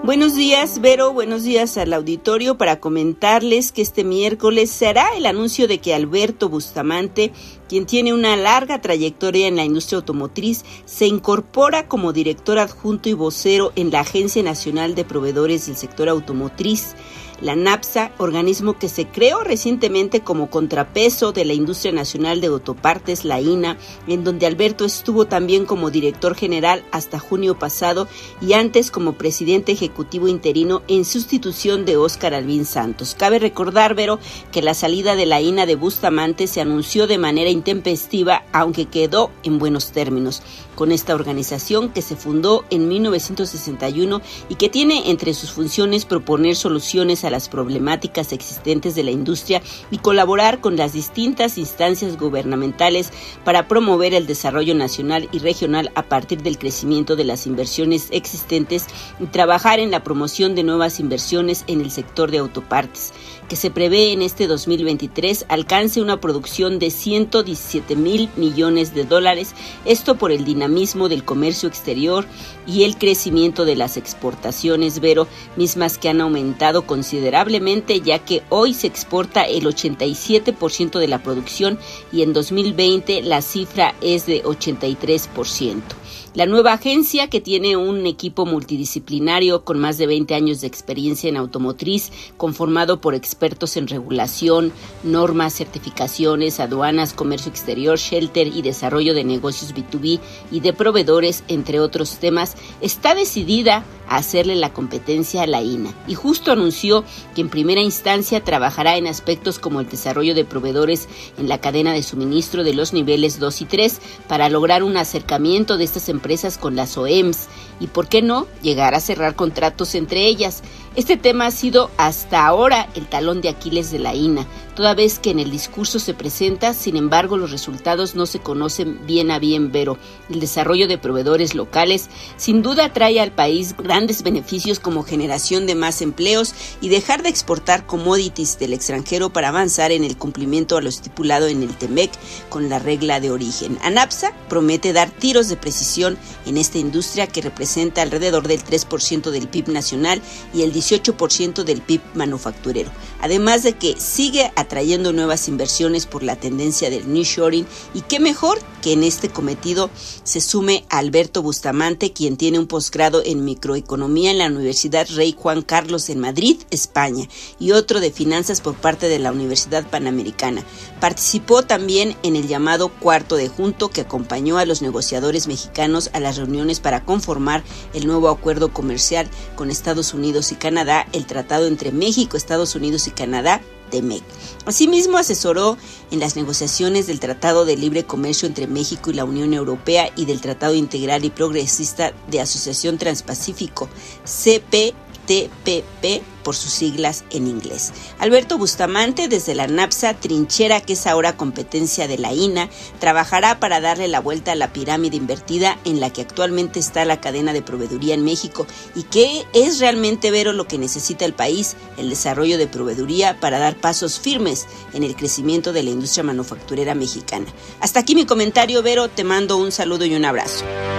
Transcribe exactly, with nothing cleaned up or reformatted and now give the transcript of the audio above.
Buenos días, Vero, buenos días al auditorio, para comentarles que este miércoles se hará el anuncio de que Alberto Bustamante, quien tiene una larga trayectoria en la industria automotriz, se incorpora como director adjunto y vocero en la Agencia Nacional de Proveedores del Sector Automotriz, la NAPSA, organismo que se creó recientemente como contrapeso de la Industria Nacional de Autopartes, la I N A, en donde Alberto estuvo también como director general hasta junio pasado y antes como presidente ejecutivo interino en sustitución de Óscar Albín Santos. Cabe recordar, Vero, que la salida de la I N A de Bustamante se anunció de manera intempestiva, aunque quedó en buenos términos con esta organización que se fundó en mil novecientos sesenta y uno y que tiene entre sus funciones proponer soluciones a las problemáticas existentes de la industria y colaborar con las distintas instancias gubernamentales para promover el desarrollo nacional y regional a partir del crecimiento de las inversiones existentes y trabajar en la promoción de nuevas inversiones en el sector de autopartes, que se prevé en este dos mil veintitrés alcance una producción de ciento diecisiete mil millones de dólares, esto por el dinamismo del comercio exterior y el crecimiento de las exportaciones, Vero, mismas que han aumentado considerablemente, ya que hoy se exporta el ochenta y siete por ciento de la producción y en dos mil veinte la cifra es de ochenta y tres por ciento. La nueva agencia, que tiene un equipo multidisciplinario con más de veinte años de experiencia en automotriz, conformado por expertos en regulación, normas, certificaciones, aduanas, comercio exterior, shelter y desarrollo de negocios B dos B y de proveedores, entre otros temas, está decidida a hacerle la competencia a la I N A y justo anunció que en primera instancia trabajará en aspectos como el desarrollo de proveedores en la cadena de suministro de los niveles dos y tres para lograr un acercamiento de estas empresas con las O E Ms y, por qué no, llegar a cerrar contratos entre ellas. Este tema ha sido hasta ahora el talón de Aquiles de la I N A, toda vez que en el discurso se presenta, sin embargo los resultados no se conocen bien a bien, Vero. El desarrollo de proveedores locales sin duda trae al país grandes beneficios como generación de más empleos y dejar de exportar commodities del extranjero para avanzar en el cumplimiento a lo estipulado en el T M E C con la regla de origen. ANAPSA promete dar tiros de precisión en esta industria que representa alrededor del tres por ciento del P I B nacional y el dieciocho por ciento del P I B manufacturero, además de que sigue atrayendo nuevas inversiones por la tendencia del nearshoring, y qué mejor que en este cometido se sume a Alberto Bustamante, quien tiene un posgrado en microeconomía en la Universidad Rey Juan Carlos en Madrid, España, y otro de finanzas por parte de la Universidad Panamericana. Participó también en el llamado Cuarto de Junto, que acompañó a los negociadores mexicanos a las reuniones para conformar el nuevo acuerdo comercial con Estados Unidos y Canadá, el tratado entre México, Estados Unidos y Canadá, T M E C. Asimismo, asesoró en las negociaciones del Tratado de Libre Comercio entre México y la Unión Europea y del Tratado Integral y Progresista de Asociación Transpacífico, C P T P P por sus siglas en inglés. Alberto Bustamante, desde la NAPSA, trinchera que es ahora competencia de la I N A, trabajará para darle la vuelta a la pirámide invertida en la que actualmente está la cadena de proveeduría en México y que es realmente, Vero, lo que necesita el país, el desarrollo de proveeduría para dar pasos firmes en el crecimiento de la industria manufacturera mexicana. Hasta aquí mi comentario, Vero, te mando un saludo y un abrazo.